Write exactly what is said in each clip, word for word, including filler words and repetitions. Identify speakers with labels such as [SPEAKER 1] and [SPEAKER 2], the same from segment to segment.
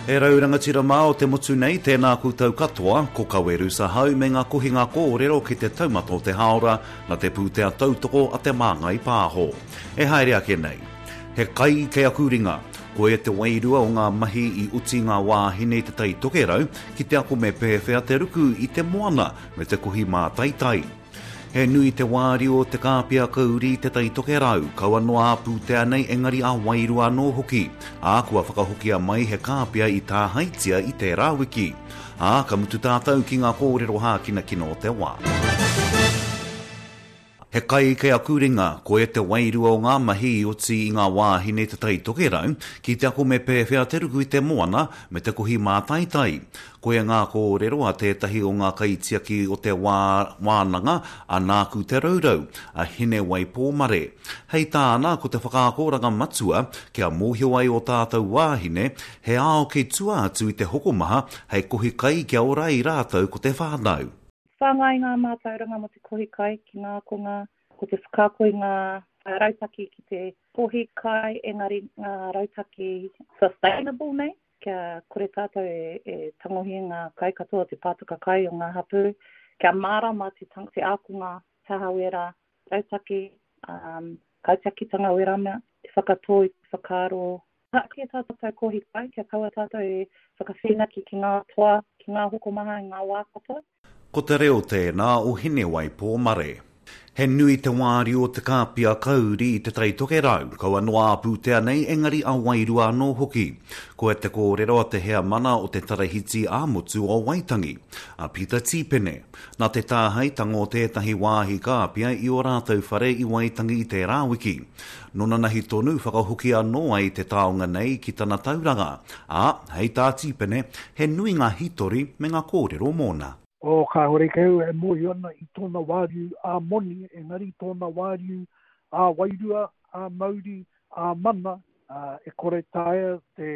[SPEAKER 1] E rauranga tira mā o te motu nei, tēnā koutou katoa, ko kaweru sa hau me ngā kohinga kōrero ki te taumato te haora na te pūtea tautoko a te māngai pāho. E haere ake nei. He kai kei a kūringa, ko e te wairua o ngā mahi i uti ngā wāhine te tai tokerau, ki te ako me pēwhea te ruku i te moana me te kohi mā taitai. He nui te wāri o te kāpia kauri te tai tokerau, kaua noa pūtea nei engari a wairua no hoki. A kua whakahokia mai he kāpia i tā haitia i te rāwiki. A ka mutu tātou ki ngā kōrero hākina kino o te wā. He kai kei a kūringa, ko e te wairua o ngā mahi i oti i ngā wāhine te tai tokerau, ki te ako me pēwhea te ruku i te moana me te kohi mā taitai. Ko e ngā kōrero a tētahi o ngā kaitiaki o te wā, wānanga a nāku te raurau, a hine wai pōmare. Hei tāna ko te whakākoranga matua, kia mōhio ai o tātou wāhine, he ao kei tua atu i te hokomaha, hei kohi kai kia ora i rātou ko te whānau.
[SPEAKER 2] Whāngai ngā mātauranga mo te kohi kai ki ngā konga, ko te whakākoi ngā rautaki ki te kohi kai, engari ngā rautaki sustainable nei, kia kore tātou e, e tangohi ngā kai katoa te pātuka kai o ngā hapu, kia mārama te, tang, te ākonga tahawera rautaki, um, kautiakitanga wera mea, te whakatoi, te whakaro. Kia tātou kohi kai, kia kaua tātou e whakawhenaki ki ngā toa, ki ngā hokomaha, ngā wā katoa.
[SPEAKER 1] Ko te reo tēnā o hine wai pōmare. He nui te wāri o te kāpia kauri i te tai tokerau, kaua noa pūtea nei engari a wairua no hoki. Ko e te kōrero a te hea mana o te tarahiti a motu o Waitangi, a Peter Tipene. Nā te tāhei tango tētahi wāhi kāpia i o rātou whare i Waitangi i te rāwiki. Nona nahi tonu whakahoki anō ai te taonga nei ki tana tauranga. A, hei tā Tipene, he nui ngā hitori me ngā kōrero mōna.
[SPEAKER 3] O ka hore keu e mohi ana i tōna wāriu a moni, engari tōna wāriu a wairua, a mauri, a mana, a e kore taia te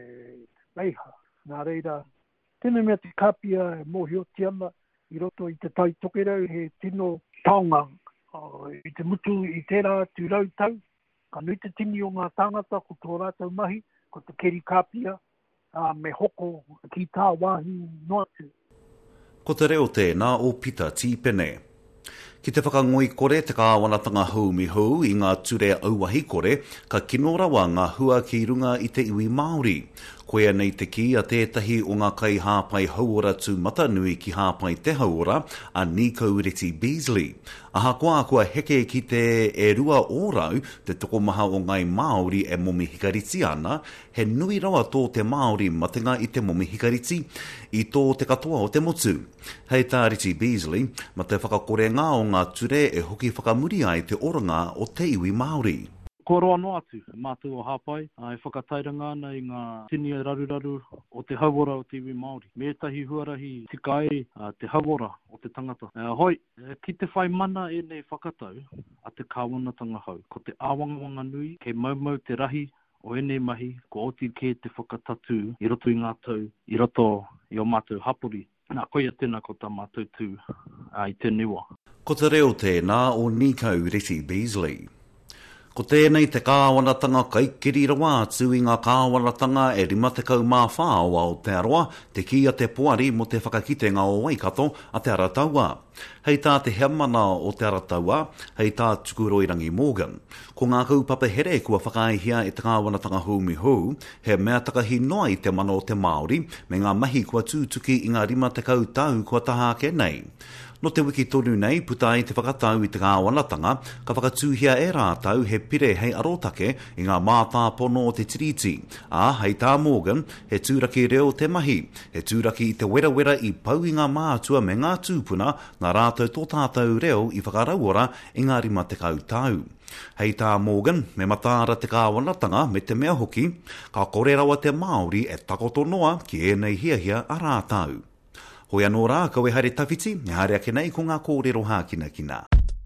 [SPEAKER 3] leiha. Nā reira, tēnei mea te kāpia e mohi o te ana i roto i te tai tokerau he tino taonga. Uh, I te mutu i tērā tūrau tau, ka nui te tini o ngā tāngata ko tō rātou mahi, ko te keri kāpia, uh, me hoko ki tā wāhi noatu.
[SPEAKER 1] Ko te reo tēnā o Peter Tipene. Ki te whakangoi kore te kāwanatanga haumi hou i ngā ture auahi kore, ka kino rawa ngā hua ki runga i te iwi Māori. Koea nei te ki a tētahi o ngā kai hāpai hauora tūmata nui ki hāpai te hauora a Nico Reti Beasley. Aha koa kua heke ki te e rua ōrau te tokomaha o ngai Māori e momi hikariti ana, he nui rawa tō te Māori matinga i te momi hikariti i tō te katoa o te motu. Hei tā Reti Beasley, ma te whakakore ngā o ngā ture e hoki whakamuri ai te oranga o te iwi Māori.
[SPEAKER 4] Ko roa no atu, mātou o hāpai, e whakatairanga ana i ngā tini raruraru o te hauora o te iwi Māori. Mētahi huarahi tika e te hauora o te tangata. Uh, hoi, ki te whai mana e nei whakatau a te kāwanatanga hau. Ko te āwangawanga nui, kei maumau te rahi o ene mahi, ko oti ke te whakatatu i roto i ngā tau, i roto i o mātou hapori. Nā koia tēnā ko tā mātou tū uh, i te niwa.
[SPEAKER 1] Ko te reo tēnā o Nico Reti Beasley. Ko tēnei te kāwanatanga kaikiri rawa atu i ngā kāwanatanga e rima te kau mā whāoa o te aroa, te kia te poari mo te whakakitenga o Waikato a te arataua. Hei tā te hea mana o te arataua, hei tā Tukuroirangi Morgan. Ko ngā kaupapa here kua whakaihia e te kāwanatanga haumi hou, he mea takahi noa i te mana o te Māori, me ngā mahi kua tūtuki i ngā rima te kau tau kua taha ke nei. No te wiki tonu nei, puta i te whakatau i te kāwanatanga, ka whakatūhia e rātau he pire hei arotake i ngā mātā pono o te tiriti. A, hei tā Morgan, he tūraki reo te mahi, he tūraki i te wera wera i pau i ngā mātua me ngā tūpuna, nā rātau tō tātou reo i whakarauora i ngā rima te kautau. Hei tā Morgan, me matāra te kāwanatanga me te mea hoki, ka kore rawa te Māori e takoto noa ki ēnei hiahia a rātau. Hoi anō rā, kau e haere tawhiti, e haere ake nei ko ngā kōrero hākina kina.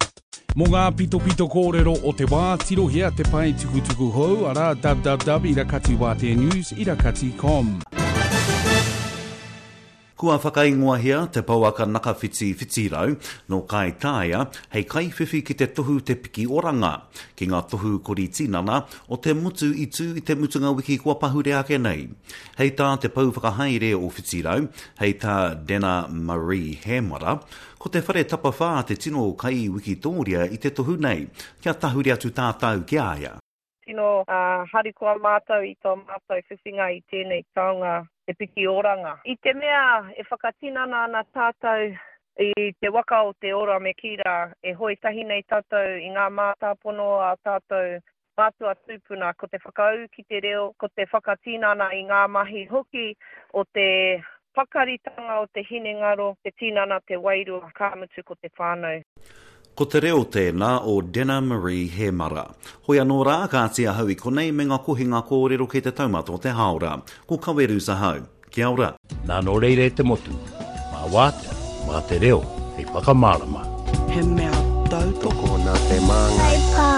[SPEAKER 5] Mō ngā pito pito kōrero o te wā, tirohia te pai tukutuku hou, ara w w w dot irakati wā te news, irakati dot com.
[SPEAKER 1] Kua whakaingoahia te pauaka naka whiti whitirau no kai taia hei kai whiwhi ki te tohu te piki oranga. Ki ngā tohu kori tinana o te mutu i tū i te mutunga wiki kua pahure ake nei. Hei tā te pau whakahaere o whitirau, hei tā Dena Marie Hemara, ko te whare tapa whā te tino o kai Wikitoria i te tohu nei, kia tahuri atu tātau ki aia.
[SPEAKER 6] Tino uh, harikoa mātou i tō mātou whiwhinga i tēnei taonga te piki oranga. I te mea e whakatinana ana tātou i te waka o te ora me kira e hoi tahi nei tātou i ngā mātāpono a tātou mātua tūpuna ko te whakau ki te reo, ko te whakatinana i ngā mahi hoki o te whakaritanga o te hinengaro, te tinana te wairua kāmutu ko te whānau.
[SPEAKER 1] Ko te reo tēnā o Dena Marie Hemara. Hoi anō rā kātia hau i konei me ngā kohinga kōrero ke te taumata o te haora. Ko kaweru sa hau. Kia ora.
[SPEAKER 7] Nā no reire te motu. Mā wātea, mā te reo, hei whakamārama.
[SPEAKER 8] He mea tau
[SPEAKER 9] toko nā te māngai.